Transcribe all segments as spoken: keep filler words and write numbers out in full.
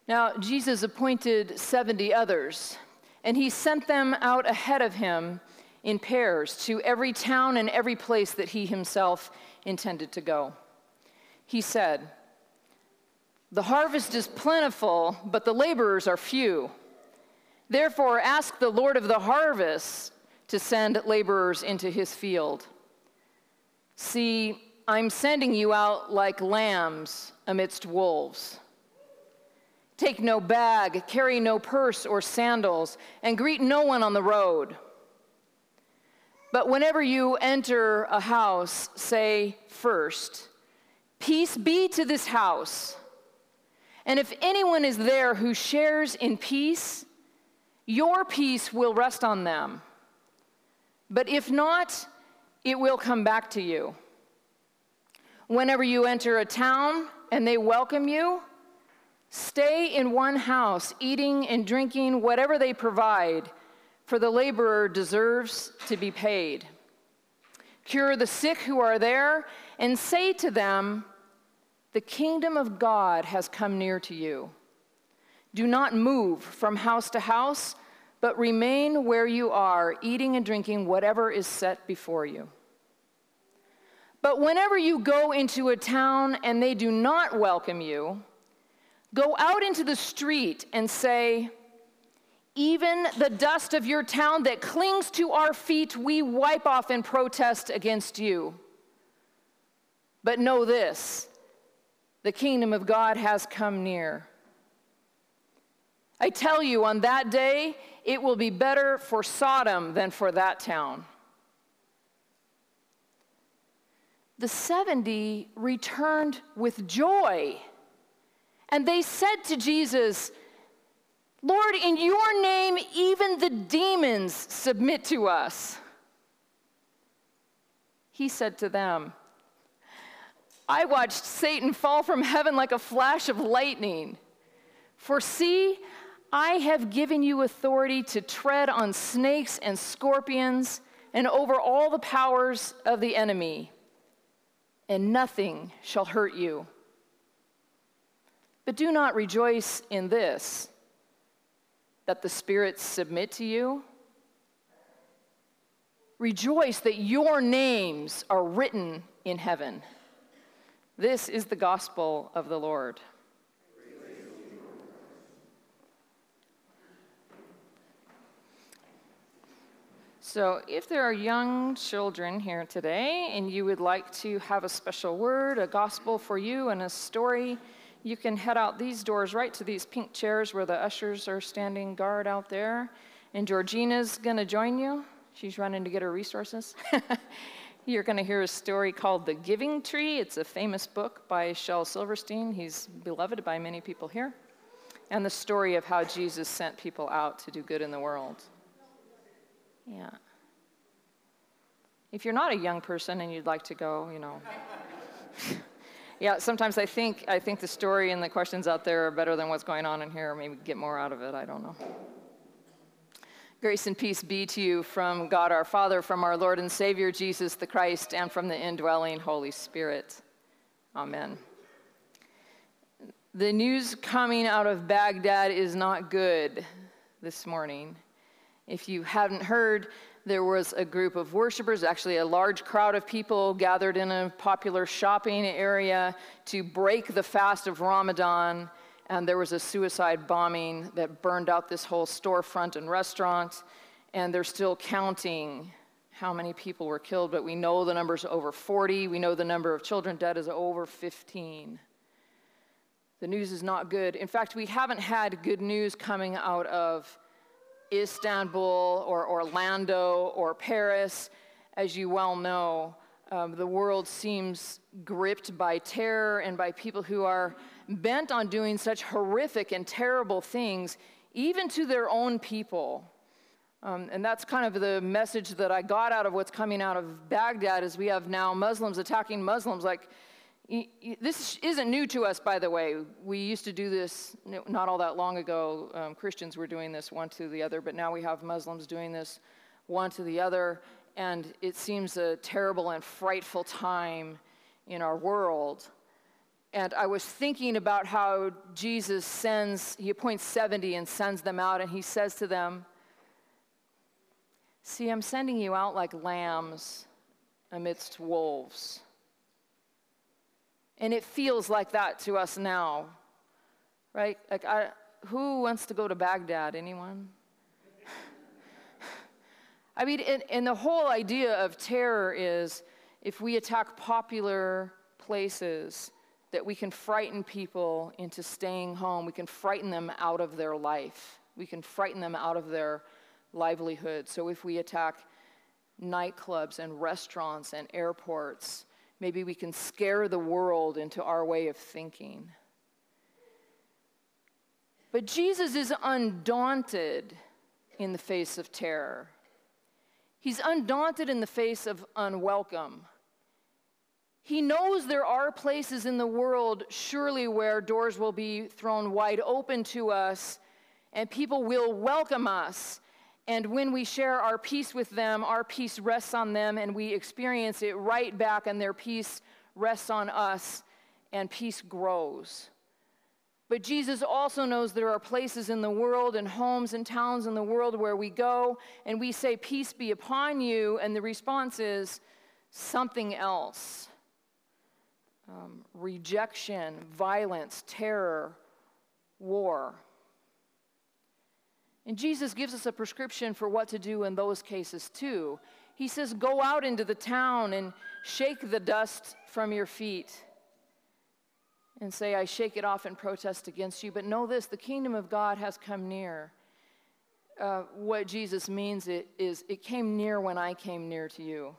Now, Jesus appointed seventy others, and he sent them out ahead of him in pairs to every town and every place that he himself intended to go. He said, "The harvest is plentiful, but the laborers are few. Therefore, ask the Lord of the harvest to send laborers into his field. See, I'm sending you out like lambs amidst wolves. Take no bag, carry no purse or sandals, and greet no one on the road. But whenever you enter a house, say first, 'Peace be to this house.' And if anyone is there who shares in peace, your peace will rest on them. But if not, it will come back to you. Whenever you enter a town and they welcome you, stay in one house, eating and drinking whatever they provide, for the laborer deserves to be paid. Cure the sick who are there, and say to them, 'The kingdom of God has come near to you.' Do not move from house to house, but remain where you are, eating and drinking whatever is set before you. But whenever you go into a town and they do not welcome you, go out into the street and say, 'Even the dust of your town that clings to our feet, we wipe off in protest against you. But know this, the kingdom of God has come near. I tell you, on that day, it will be better for Sodom than for that town.' The seventy returned with joy, and they said to Jesus, 'Lord, in your name, even the demons submit to us.' He said to them, 'I watched Satan fall from heaven like a flash of lightning. For see, I have given you authority to tread on snakes and scorpions and over all the powers of the enemy, and nothing shall hurt you. But do not rejoice in this, that the spirits submit to you. Rejoice that your names are written in heaven.' This is the gospel of the Lord." So if there are young children here today and you would like to have a special word, a gospel for you, and a story, you can head out these doors right to these pink chairs where the ushers are standing guard out there. And Georgina's going to join you. She's running to get her resources. You're going to hear a story called The Giving Tree. It's a famous book by Shel Silverstein. He's beloved by many people here. And the story of how Jesus sent people out to do good in the world. Yeah. If you're not a young person and you'd like to go, you know. Yeah, sometimes I think I think the story and the questions out there are better than what's going on in here, or maybe get more out of it, I don't know. Grace and peace be to you from God our Father, from our Lord and Savior Jesus the Christ, and from the indwelling Holy Spirit. Amen. The news coming out of Baghdad is not good this morning. If you hadn't heard, there was a group of worshipers, actually a large crowd of people gathered in a popular shopping area to break the fast of Ramadan, and there was a suicide bombing that burned out this whole storefront and restaurant, and they're still counting how many people were killed, but we know the number's over forty. We know the number of children dead is over fifteen. The news is not good. In fact, we haven't had good news coming out of Istanbul or Orlando or Paris. As you well know, um, the world seems gripped by terror and by people who are bent on doing such horrific and terrible things, even to their own people. Um, and that's kind of the message that I got out of what's coming out of Baghdad, is we have now Muslims attacking Muslims. Like, this isn't new to us, by the way. We used to do this not all that long ago. Um, Christians were doing this one to the other, but now we have Muslims doing this one to the other, and it seems a terrible and frightful time in our world. And I was thinking about how Jesus sends, he appoints seventy and sends them out, and he says to them, see, I'm sending you out like lambs amidst wolves. And it feels like that to us now, right? Like, I, who wants to go to Baghdad? Anyone? I mean, and, and the whole idea of terror is if we attack popular places, that we can frighten people into staying home. We can frighten them out of their life. We can frighten them out of their livelihood. So if we attack nightclubs and restaurants and airports, maybe we can scare the world into our way of thinking. But Jesus is undaunted in the face of terror. He's undaunted in the face of unwelcome. He knows there are places in the world, surely, where doors will be thrown wide open to us, and people will welcome us. And when we share our peace with them, our peace rests on them, and we experience it right back, and their peace rests on us, and peace grows. But Jesus also knows there are places in the world, and homes and towns in the world where we go, and we say, peace be upon you, and the response is something else. Um, rejection, violence, terror, war. And Jesus gives us a prescription for what to do in those cases too. He says, go out into the town and shake the dust from your feet and say, I shake it off in protest against you. But know this, the kingdom of God has come near. Uh, what Jesus means it, is it came near when I came near to you.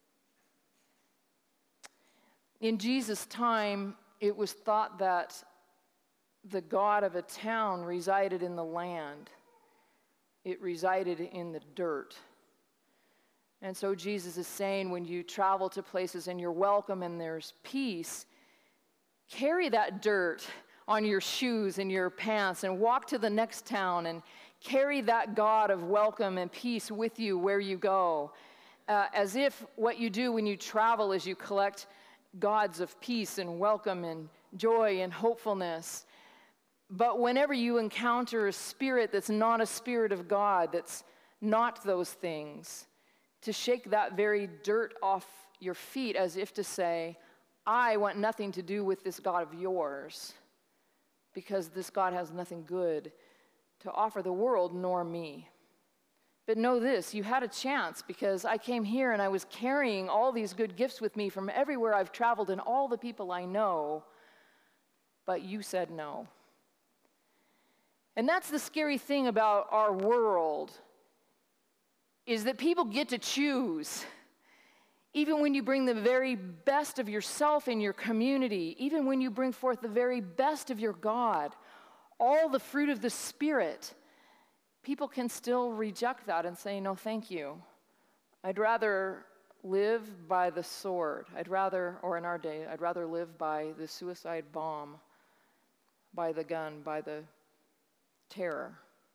In Jesus' time, it was thought that the God of a town resided in the land. It resided in the dirt. And so Jesus is saying, when you travel to places and you're welcome and there's peace, carry that dirt on your shoes and your pants and walk to the next town and carry that God of welcome and peace with you where you go. Uh, as if what you do when you travel is you collect gods of peace and welcome and joy and hopefulness. But whenever you encounter a spirit that's not a spirit of God, that's not those things, to shake that very dirt off your feet as if to say, I want nothing to do with this God of yours, because this God has nothing good to offer the world nor me. But know this, you had a chance, because I came here and I was carrying all these good gifts with me from everywhere I've traveled and all the people I know, but you said no. And that's the scary thing about our world, is that people get to choose. Even when you bring the very best of yourself in your community, even when you bring forth the very best of your God, all the fruit of the Spirit, people can still reject that and say, no, thank you. I'd rather live by the sword. I'd rather, or in our day, I'd rather live by the suicide bomb, by the gun, by the terror.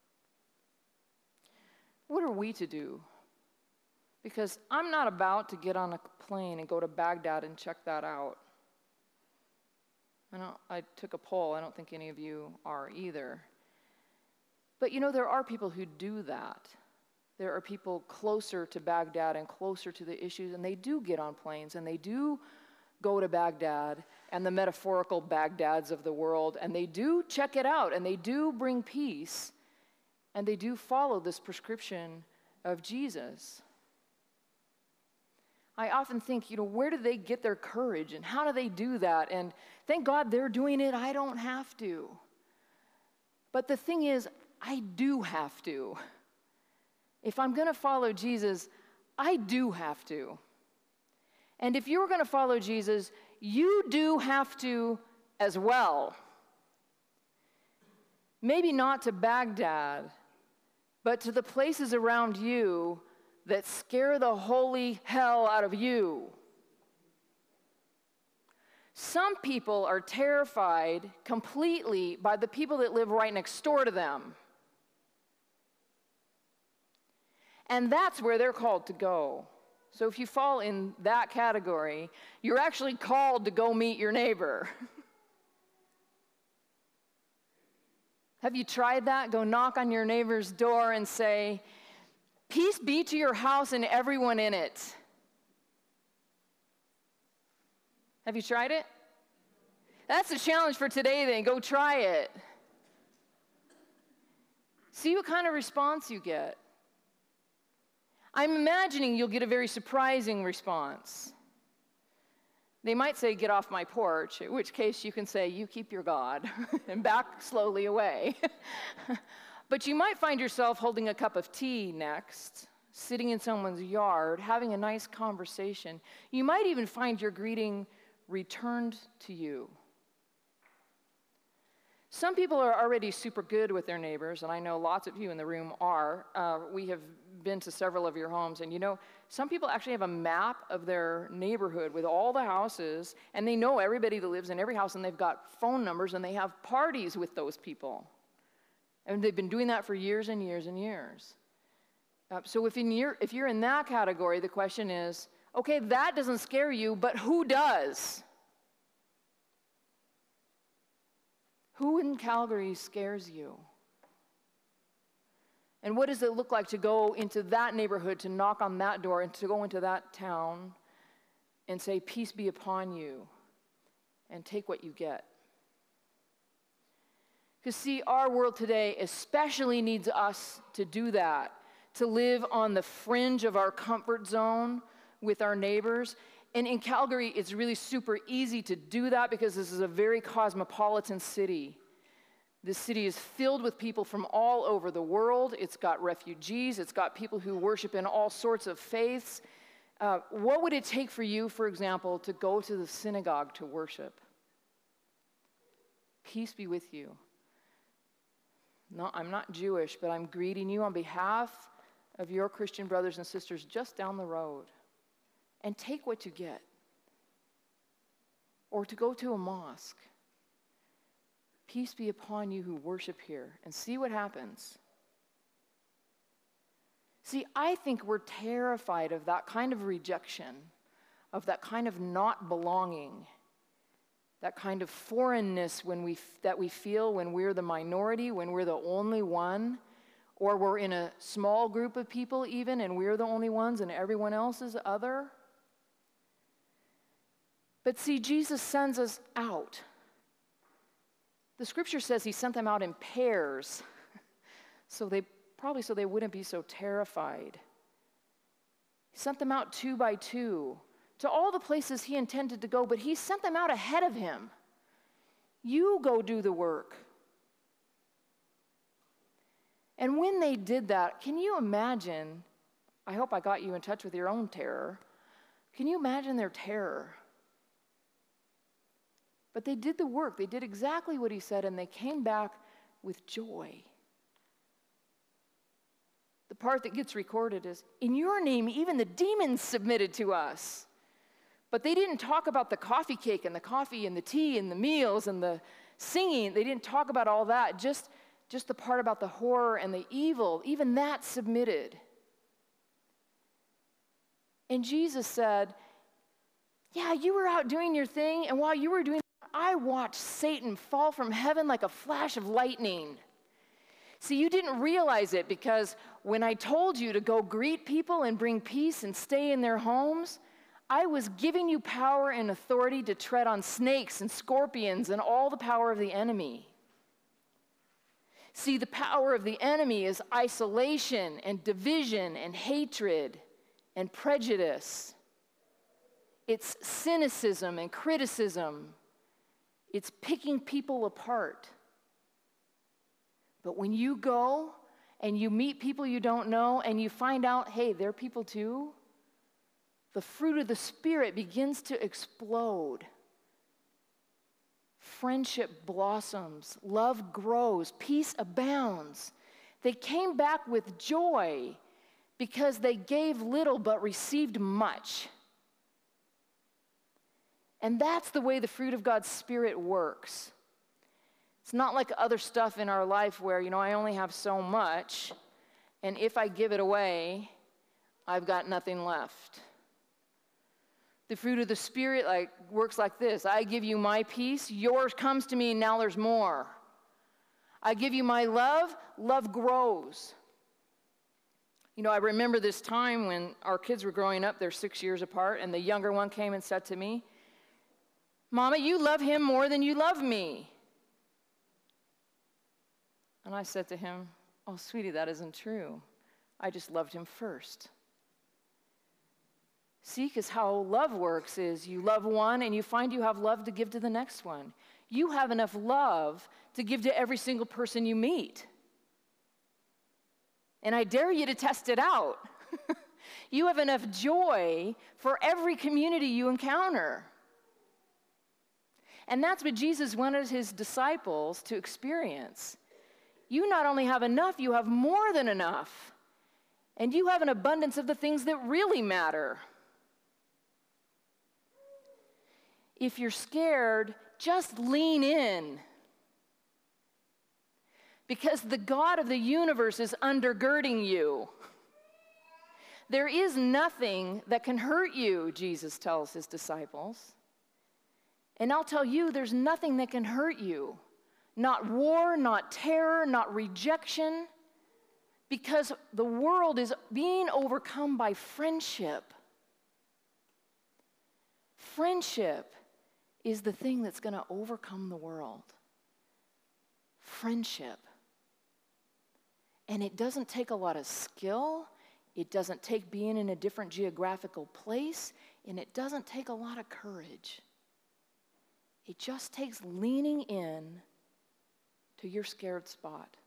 What are we to do? Because I'm not about to get on a plane and go to Baghdad and check that out. I, don't, I took a poll. I don't think any of you are either. But you know, there are people who do that. There are people closer to Baghdad and closer to the issues, and they do get on planes, and they do go to Baghdad and the metaphorical Baghdads of the world, and they do check it out, and they do bring peace, and they do follow this prescription of Jesus. I often think, you know, where do they get their courage, and how do they do that? And thank God they're doing it. I don't have to. But the thing is, I do have to. If I'm going to follow Jesus, I do have to. And if you're going to follow Jesus, you do have to as well. Maybe not to Baghdad, but to the places around you that scare the holy hell out of you. Some people are terrified completely by the people that live right next door to them. And that's where they're called to go. So if you fall in that category, you're actually called to go meet your neighbor. Have you tried that? Go knock on your neighbor's door and say, "Peace be to your house and everyone in it." Have you tried it? That's the challenge for today then. Go try it. See what kind of response you get. I'm imagining you'll get a very surprising response. They might say, "Get off my porch," in which case you can say, "You keep your God," and back slowly away. But you might find yourself holding a cup of tea next, sitting in someone's yard, having a nice conversation. You might even find your greeting returned to you. Some people are already super good with their neighbors, and I know lots of you in the room are. Uh, we have been to several of your homes, and you know, some people actually have a map of their neighborhood with all the houses, and they know everybody that lives in every house, and they've got phone numbers, and they have parties with those people. And they've been doing that for years and years and years. Uh, so if, in your, if you're in that category, the question is, okay, that doesn't scare you, but who does? Who in Calgary scares you? And what does it look like to go into that neighborhood, to knock on that door, and to go into that town and say, "Peace be upon you," and take what you get? Because see, our world today especially needs us to do that, to live on the fringe of our comfort zone with our neighbors. And in Calgary, it's really super easy to do that because this is a very cosmopolitan city. This city is filled with people from all over the world. It's got refugees. It's got people who worship in all sorts of faiths. Uh, what would it take for you, for example, to go to the synagogue to worship? Peace be with you. No, I'm not Jewish, but I'm greeting you on behalf of your Christian brothers and sisters just down the road. And take what you get. Or to go to a mosque. Peace be upon you who worship here, and see what happens. See, I think we're terrified of that kind of rejection, of that kind of not belonging, that kind of foreignness when we, that we feel when we're the minority, when we're the only one, or we're in a small group of people even, and we're the only ones and everyone else is other. But see, Jesus sends us out. The scripture says he sent them out in pairs, so they probably so they wouldn't be so terrified. He sent them out two by two to all the places he intended to go, but he sent them out ahead of him. You go do the work. And when they did that, can you imagine, I hope I got you in touch with your own terror. Can you imagine their terror? But they did the work. They did exactly what he said, and they came back with joy. The part that gets recorded is, "In your name, even the demons submitted to us." But they didn't talk about the coffee cake and the coffee and the tea and the meals and the singing. They didn't talk about all that, just, just the part about the horror and the evil. Even that submitted. And Jesus said, "Yeah, you were out doing your thing, and while you were doing I watched Satan fall from heaven like a flash of lightning." See, you didn't realize it because when I told you to go greet people and bring peace and stay in their homes, I was giving you power and authority to tread on snakes and scorpions and all the power of the enemy. See, the power of the enemy is isolation and division and hatred and prejudice. It's cynicism and criticism. It's picking people apart. But when you go and you meet people you don't know and you find out, hey, they're people too, the fruit of the Spirit begins to explode. Friendship blossoms, love grows, peace abounds. They came back with joy because they gave little but received much. And that's the way the fruit of God's Spirit works. It's not like other stuff in our life where, you know, I only have so much, and if I give it away, I've got nothing left. The fruit of the Spirit like works like this. I give you my peace, yours comes to me, and now there's more. I give you my love. Love grows. You know, I remember this time when our kids were growing up, they're six years apart, and the younger one came and said to me, Mama, you love him more than you love me. And I said to him, oh, sweetie, that isn't true. I just loved him first. See, because how love works is you love one and you find you have love to give to the next one. You have enough love to give to every single person you meet. And I dare you to test it out. You have enough joy for every community you encounter. And that's what Jesus wanted his disciples to experience. You not only have enough, you have more than enough. And you have an abundance of the things that really matter. If you're scared, just lean in. Because the God of the universe is undergirding you. There is nothing that can hurt you, Jesus tells his disciples. And I'll tell you, there's nothing that can hurt you. Not war, not terror, not rejection. Because the world is being overcome by friendship. Friendship is the thing that's going to overcome the world. Friendship. And it doesn't take a lot of skill. It doesn't take being in a different geographical place. And it doesn't take a lot of courage. It just takes leaning in to your scared spot.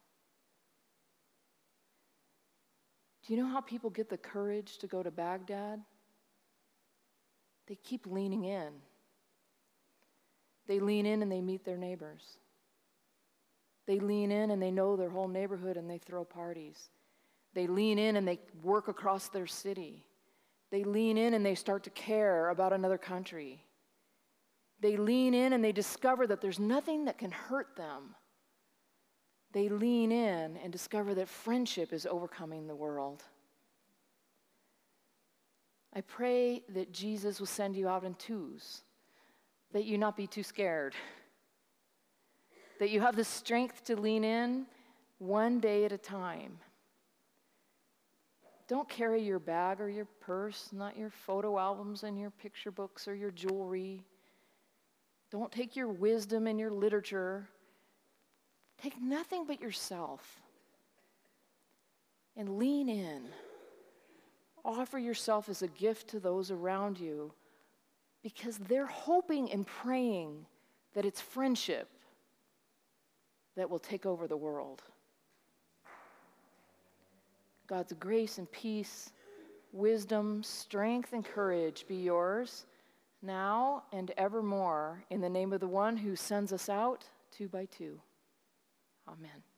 Do you know how people get the courage to go to Baghdad? They keep leaning in. They lean in and they meet their neighbors. They lean in and they know their whole neighborhood and they throw parties. They lean in and they work across their city. They lean in and they start to care about another country. They lean in and they discover that there's nothing that can hurt them. They lean in and discover that friendship is overcoming the world. I pray that Jesus will send you out in twos, that you not be too scared, that you have the strength to lean in one day at a time. Don't carry your bag or your purse, not your photo albums and your picture books or your jewelry. Don't take your wisdom and your literature. Take nothing but yourself and lean in. Offer yourself as a gift to those around you because they're hoping and praying that it's friendship that will take over the world. God's grace and peace, wisdom, strength, and courage be yours now and evermore in the name of the one who sends us out two by two. Amen.